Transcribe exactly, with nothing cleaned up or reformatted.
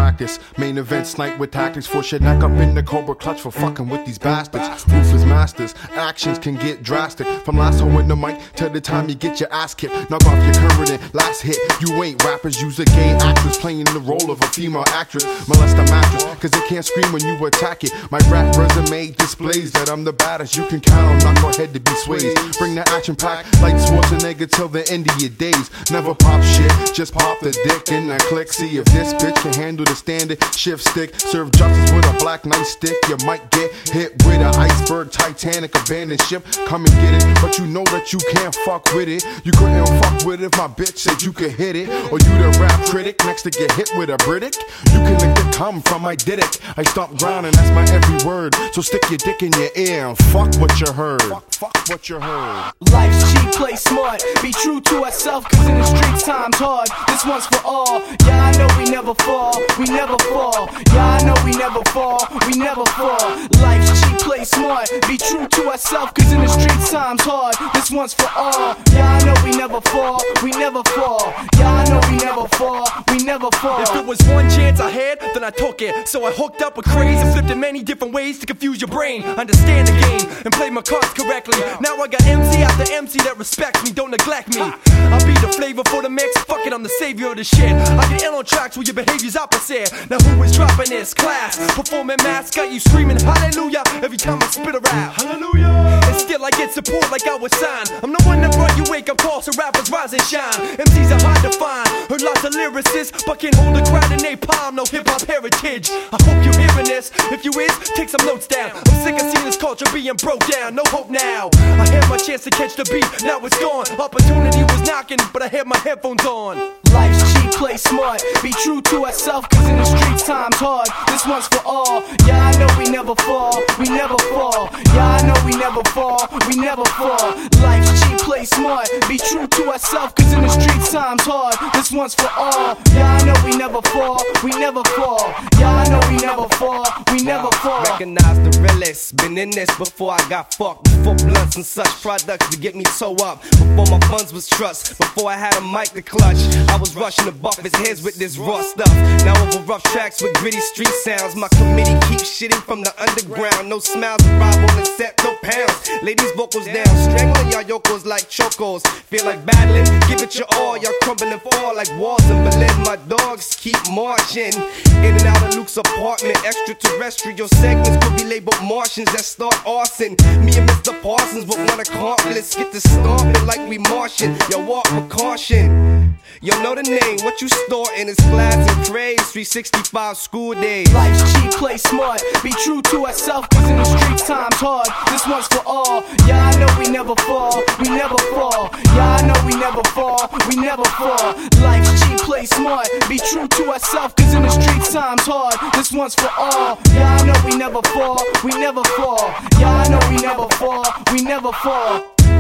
practice. Main events, night with tactics. Force your neck up in the Cobra clutch for fucking with these bastards. Ruthless masters, actions can get drastic. From last hole in the mic to the time you get your ass kicked. Knock off your current and last hit. You ain't rappers, use a gay actress playing the role of a female actress. Molest a mattress, cause they can't scream when you attack it. My rap resume displays that I'm the baddest. You can count on knucklehead to be swayed. Bring the action pack like Schwarzenegger till the end of your days. Never pop shit, just pop the dick in the click. See if this bitch can handle the standard shift stick. Serve justice with a black knife stick. You might get hit with an iceberg, Titanic, abandoned ship. Come and get it, but you know that you can't fuck with it. You couldn't fuck with it if my bitch said you could hit it. Or you the rap critic next to get hit with a Britick. You can lick the cum from my didic. I stomp ground and that's my every word. So stick your dick in your ear and fuck what you heard. Fuck, fuck what you heard. Life's cheap, play smart. Be true to ourselves, cause in the streets time's hard. This one's for all. Yeah, I know we never fall. We never fall. Yeah, I know we never fall. We never fall. Life's cheap, play smart. Be true to ourselves, cause in the streets time's hard. This one's for all. Yeah, I know we never fall. We never fall. Yeah, I know we never fall. We never fall. If it was one chance I had, then I took it. So I hooked up a craze and flipped in many different ways to confuse your brain. Understand the game and play my cards correctly. Now I got M C after M C that respects me, don't neglect me. I'll be the flavor for the mix, fuck it, I'm the savior of the shit. I get ill on tracks where your behavior's opposite. Now who is dropping this class? Performing mass, got you screaming hallelujah every time I spit a rap. Hallelujah. And still I get support like I was signed. I'm the one that brought you wake up calls so rappers rise and shine. M Cs are hard to find, heard lots of lyricists, but can't hold a crowd in napalm, no hip hop heritage. I hope you're hearing this, if you is, take some notes down. I'm sick of seeing this culture being broke down, no hope now. I had my chance to catch the beat, now it's gone. Opportunity was knocking, but I had my headphones on. Life's cheap, play smart. Be true to ourselves, cause in the streets time's hard. This one's for all. Yeah, I know we never fall. We never fall. Yeah, I know we never fall. We never fall. Life's cheap, play smart. Be true to ourselves, cause in the streets time's hard. This one's for all. Yeah, I know we never fall. We never fall. Yeah, I know we never fall. We never fall. Recognize the realest. Been in this before I got fucked. Before blunts and such products to get me toe up. Before my funds was trust. Before I had a mic to clutch. I was rushing to buff his heads with this raw stuff. Now over rough tracks with gritty street sounds. My committee keeps shitting from the underground. No smiles arrive on the set, no pounds. Ladies vocals down, strangling y'all yokos like chocos. Feel like battling, give it your all. Y'all crumble and fall like walls in Berlin. My dogs keep marching in and out of Luke's apartment. Extraterrestrial segments could be labeled Martians that start arson. Me and Mister Parsons with one accomplice get to stomping like we Martian. Y'all walk with caution. Y'all know the name, what you store in is class and praise. three sixty-five school days. Life's cheap, play smart. Be true to ourselves, cause in the streets time's hard. This one's for all. Yeah, I know we never fall. We never fall. Yeah, I know we never fall. We never fall. Life's cheap, play smart. Be true to ourselves, cause in the streets time's hard. This one's for all. Yeah, I know we never fall. We never fall. Yeah, I know we never fall. We never fall.